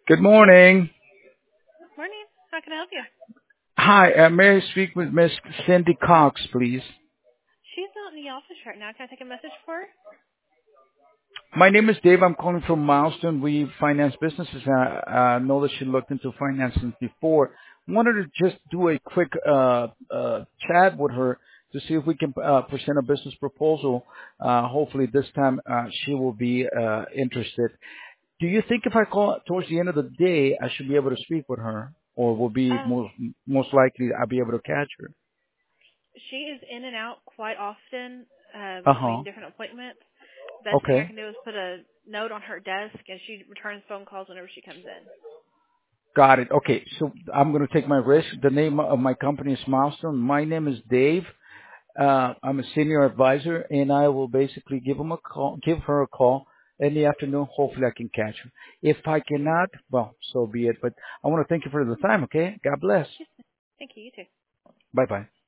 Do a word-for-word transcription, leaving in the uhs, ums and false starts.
Good morning. Morning. How can I help you? Hi, uh, may I speak with Miss Cindy Cox, please? She's not in the office right now. Can I take a message for her? My name is Dave. I'm calling from Milestone. We finance businesses. I uh, know that she looked into financing before. Wanted to just do a quick uh, uh, chat with her to see if we can uh, present a business proposal. Uh, hopefully this time uh, she will be uh, interested. Do you think if I call towards the end of the day, I should be able to speak with her, or will be Um, most most likely I'll be able to catch her? she is in and out quite often uh, Uh huh. between different appointments. Best thing I Okay. can do is put a note on her desk, and she returns phone calls whenever she comes in. Got it. Okay. So I'm going to take my risk. The name of my company is Milestone. My name is Dave. Uh, I'm a senior advisor, and I will basically give him a call, give her a call in the afternoon. Hopefully, I can catch her. If I cannot, well, so be it. But I want to thank you for the time. Okay. God bless. Thank you. You too. Bye bye.